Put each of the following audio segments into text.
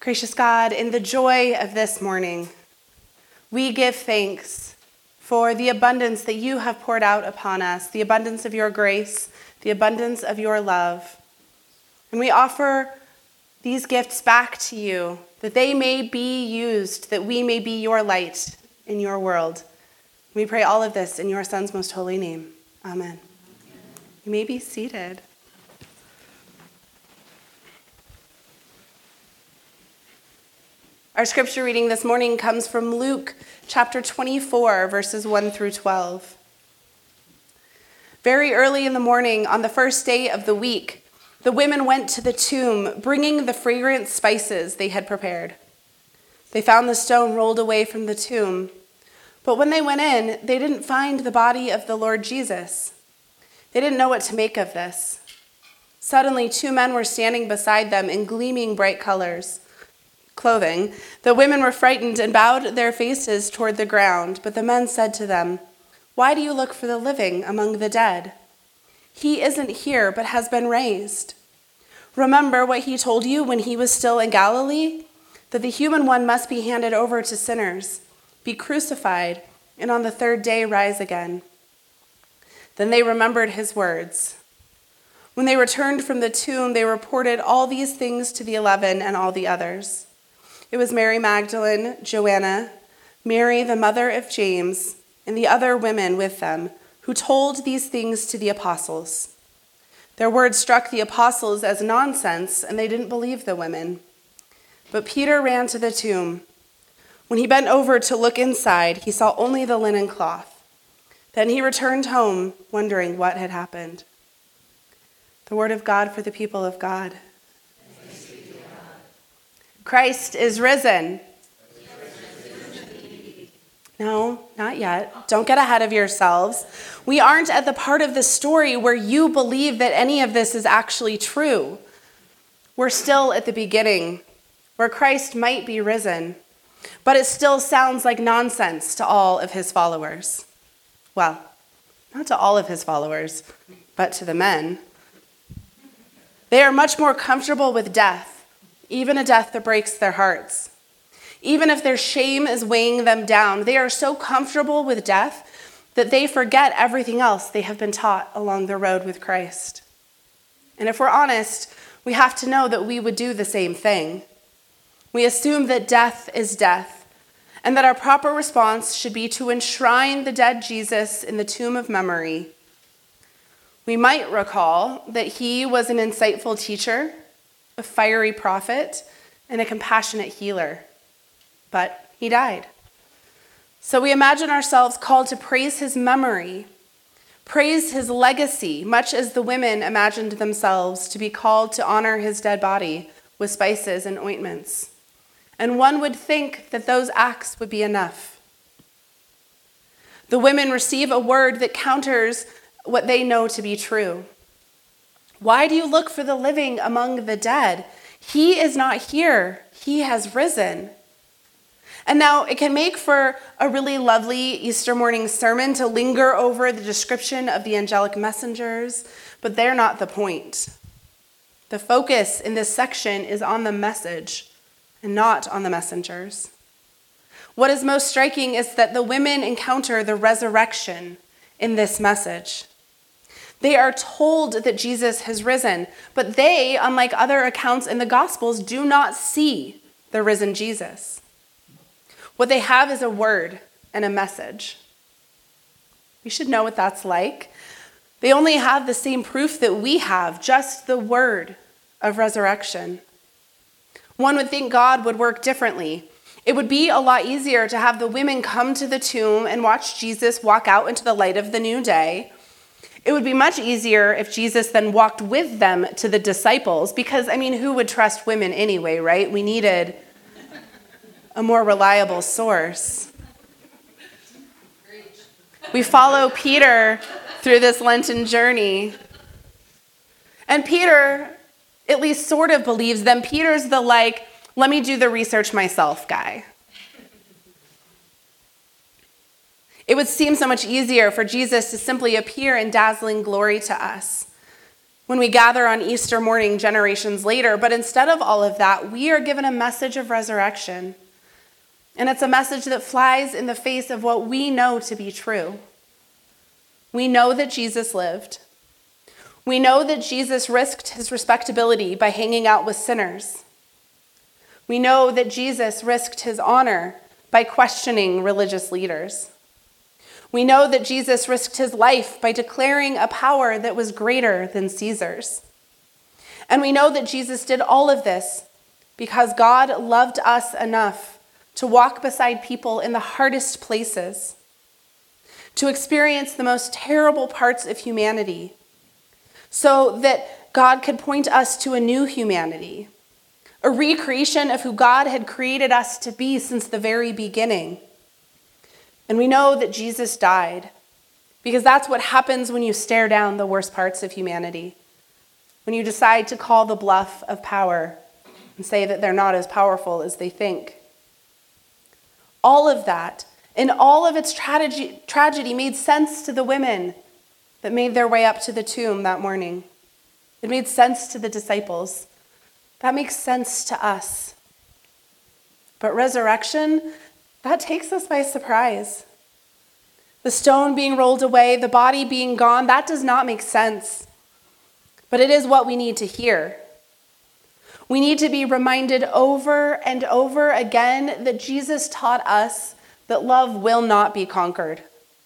Gracious God, in the joy of this morning, we give thanks for the abundance that you have poured out upon us, the abundance of your grace, the abundance of your love. And we offer these gifts back to you, that they may be used, that we may be your light in your world. We pray all of this in your Son's most holy name. Amen. You may be seated. Our scripture reading this morning comes from Luke chapter 24, verses 1 through 12. Very early in the morning, on the first day of the week, the women went to the tomb, bringing the fragrant spices they had prepared. They found the stone rolled away from the tomb, but when they went in, they didn't find the body of the Lord Jesus. They didn't know what to make of this. Suddenly, two men were standing beside them in gleaming bright clothing. The women were frightened and bowed their faces toward the ground, but the men said to them, "Why do you look for the living among the dead? He isn't here, but has been raised. Remember what he told you when he was still in Galilee? That the human one must be handed over to sinners, be crucified, and on the third day rise again." Then they remembered his words. When they returned from the tomb, they reported all these things to the 11 and all the others. It was Mary Magdalene, Joanna, Mary the mother of James, and the other women with them, who told these things to the apostles. Their words struck the apostles as nonsense, and they didn't believe the women. But Peter ran to the tomb. When he bent over to look inside, he saw only the linen cloth. Then he returned home, wondering what had happened. The word of God for the people of God. Christ is risen. No, not yet. Don't get ahead of yourselves. We aren't at the part of the story where you believe that any of this is actually true. We're still at the beginning, where Christ might be risen, but it still sounds like nonsense to all of his followers. Well, not to all of his followers, but to the men. They are much more comfortable with death, even a death that breaks their hearts. Even if their shame is weighing them down, they are so comfortable with death that they forget everything else they have been taught along the road with Christ. And if we're honest, we have to know that we would do the same thing. We assume that death is death, and that our proper response should be to enshrine the dead Jesus in the tomb of memory. We might recall that he was an insightful teacher, a fiery prophet, and a compassionate healer. But he died. So we imagine ourselves called to praise his memory, praise his legacy, much as the women imagined themselves to be called to honor his dead body with spices and ointments. And one would think that those acts would be enough. The women receive a word that counters what they know to be true. Why do you look for the living among the dead? He is not here. He has risen. And now it can make for a really lovely Easter morning sermon to linger over the description of the angelic messengers, but they're not the point. The focus in this section is on the message and not on the messengers. What is most striking is that the women encounter the resurrection in this message. They are told that Jesus has risen, but they, unlike other accounts in the Gospels, do not see the risen Jesus. What they have is a word and a message. We should know what that's like. They only have the same proof that we have, just the word of resurrection. One would think God would work differently. It would be a lot easier to have the women come to the tomb and watch Jesus walk out into the light of the new day. It would be much easier if Jesus then walked with them to the disciples, because, who would trust women anyway, right? We needed a more reliable source. We follow Peter through this Lenten journey. And Peter, at least sort of believes them. Peter's the let me do the research myself guy. It would seem so much easier for Jesus to simply appear in dazzling glory to us. when we gather on Easter morning generations later. But instead of all of that, we are given a message of resurrection. And it's a message that flies in the face of what we know to be true. We know that Jesus lived. We know that Jesus risked his respectability by hanging out with sinners. We know that Jesus risked his honor by questioning religious leaders. We know that Jesus risked his life by declaring a power that was greater than Caesar's. And we know that Jesus did all of this because God loved us enough to walk beside people in the hardest places, to experience the most terrible parts of humanity, so that God could point us to a new humanity, a recreation of who God had created us to be since the very beginning. And we know that Jesus died because that's what happens when you stare down the worst parts of humanity, when you decide to call the bluff of power and say that they're not as powerful as they think. All of that, and all of its tragedy made sense to the women that made their way up to the tomb that morning. It made sense to the disciples. That makes sense to us. But resurrection, that takes us by surprise. The stone being rolled away, the body being gone, that does not make sense. But it is what we need to hear. We need to be reminded over and over again that Jesus taught us that love will not be conquered.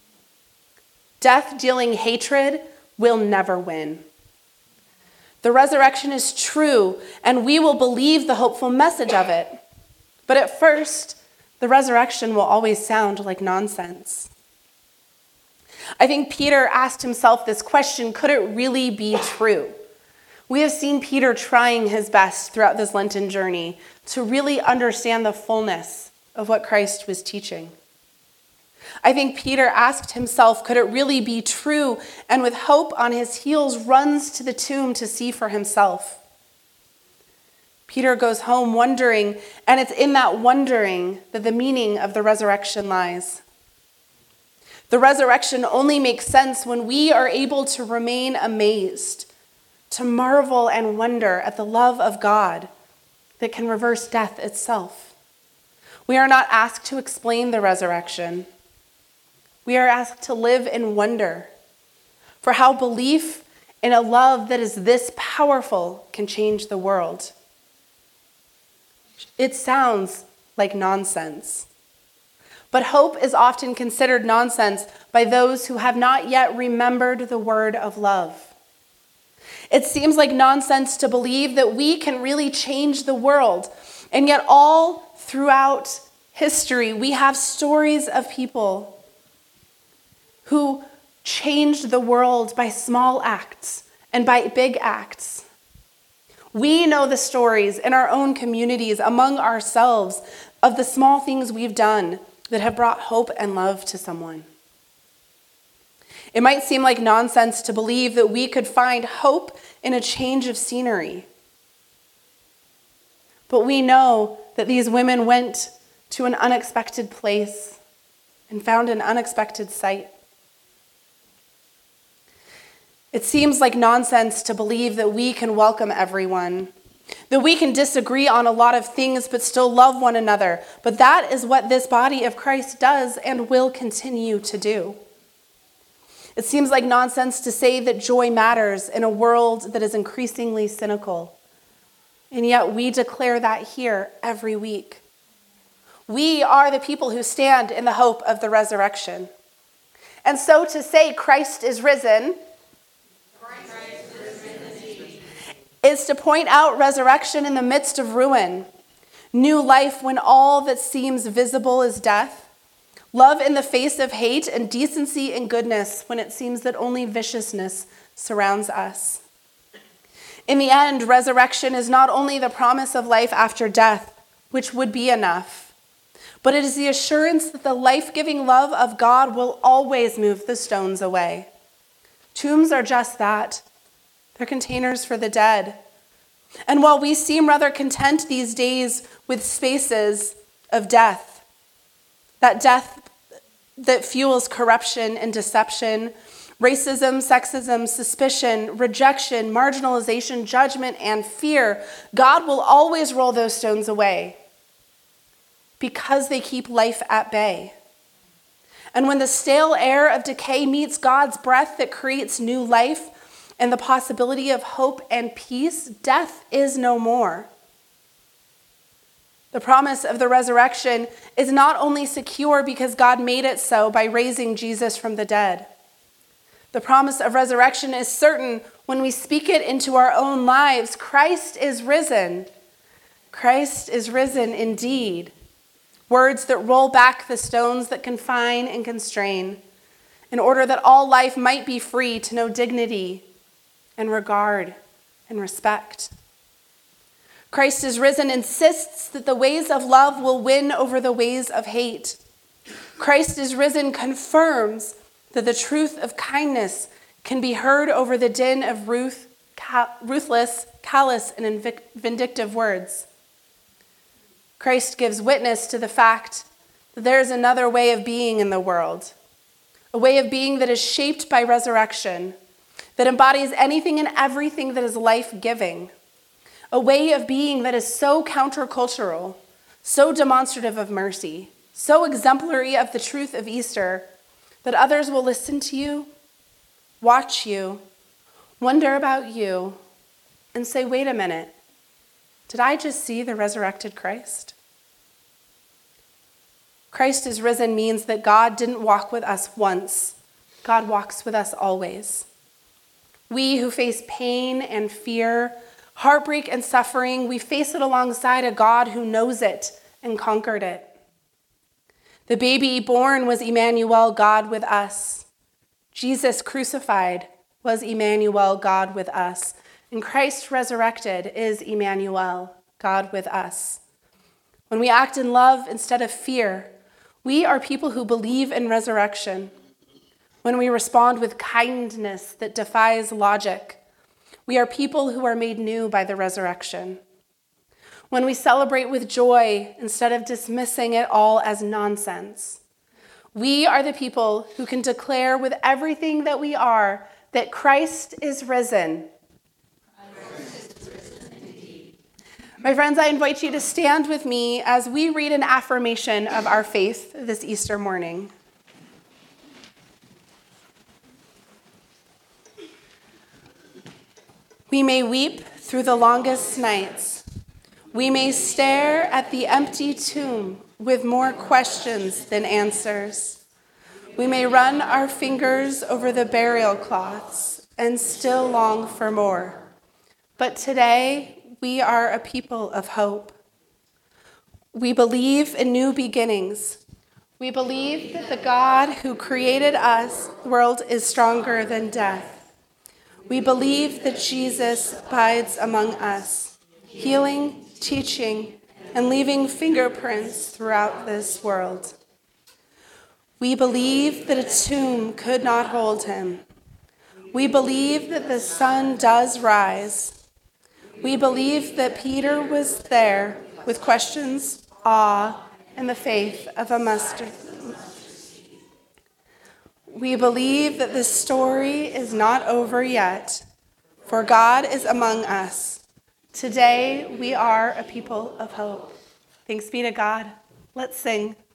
Death dealing hatred will never win. The resurrection is true, and we will believe the hopeful message of it. But at first, the resurrection will always sound like nonsense. I think Peter asked himself this question: could it really be true? We have seen Peter trying his best throughout this Lenten journey to really understand the fullness of what Christ was teaching. I think Peter asked himself, could it really be true? And with hope on his heels, runs to the tomb to see for himself. Peter goes home wondering, and it's in that wondering that the meaning of the resurrection lies. The resurrection only makes sense when we are able to remain amazed, to marvel and wonder at the love of God that can reverse death itself. We are not asked to explain the resurrection. We are asked to live in wonder for how belief in a love that is this powerful can change the world. It sounds like nonsense, but hope is often considered nonsense by those who have not yet remembered the word of love. It seems like nonsense to believe that we can really change the world, and yet all throughout history we have stories of people who changed the world by small acts and by big acts. We know the stories in our own communities, among ourselves, of the small things we've done that have brought hope and love to someone. It might seem like nonsense to believe that we could find hope in a change of scenery. But we know that these women went to an unexpected place and found an unexpected sight. It seems like nonsense to believe that we can welcome everyone, that we can disagree on a lot of things but still love one another. But that is what this body of Christ does and will continue to do. It seems like nonsense to say that joy matters in a world that is increasingly cynical. And yet we declare that here every week. We are the people who stand in the hope of the resurrection. And so to say Christ is risen is to point out resurrection in the midst of ruin, new life when all that seems visible is death, love in the face of hate, and decency and goodness when it seems that only viciousness surrounds us. In the end, resurrection is not only the promise of life after death, which would be enough, but it is the assurance that the life-giving love of God will always move the stones away. Tombs are just that. They're containers for the dead. And while we seem rather content these days with spaces of death, that death that fuels corruption and deception, Racism, sexism, suspicion, rejection, marginalization, judgment, and fear, God will always roll those stones away because they keep life at bay. And when the stale air of decay meets God's breath that creates new life and the possibility of hope and peace, death is no more. The promise of the resurrection is not only secure because God made it so by raising Jesus from the dead. The promise of resurrection is certain when we speak it into our own lives. Christ is risen. Christ is risen indeed. Words that roll back the stones that confine and constrain, in order that all life might be free to know dignity and regard and respect. Christ is risen insists that the ways of love will win over the ways of hate. Christ is risen confirms that the truth of kindness can be heard over the din of ruthless, callous, and vindictive words. Christ gives witness to the fact that there is another way of being in the world, a way of being that is shaped by resurrection, that embodies anything and everything that is life-giving, a way of being that is so countercultural, so demonstrative of mercy, so exemplary of the truth of Easter, that others will listen to you, watch you, wonder about you, and say, wait a minute, did I just see the resurrected Christ? Christ is risen means that God didn't walk with us once. God walks with us always. We who face pain and fear, heartbreak and suffering, we face it alongside a God who knows it and conquered it. The baby born was Emmanuel, God with us. Jesus crucified was Emmanuel, God with us. And Christ resurrected is Emmanuel, God with us. When we act in love instead of fear, we are people who believe in resurrection. When we respond with kindness that defies logic, we are people who are made new by the resurrection. When we celebrate with joy instead of dismissing it all as nonsense, we are the people who can declare with everything that we are that Christ is risen. My friends, I invite you to stand with me as we read an affirmation of our faith this Easter morning. We may weep through the longest nights. We may stare at the empty tomb with more questions than answers. We may run our fingers over the burial cloths and still long for more. But today, we are a people of hope. We believe in new beginnings. We believe that the God who created us, the world, is stronger than death. We believe that Jesus abides among us, healing, teaching, and leaving fingerprints throughout this world. We believe that a tomb could not hold him. We believe that the sun does rise. We believe that Peter was there with questions, awe, and the faith of a mustard. We believe that this story is not over yet, for God is among us. Today, we are a people of hope. Thanks be to God. Let's sing.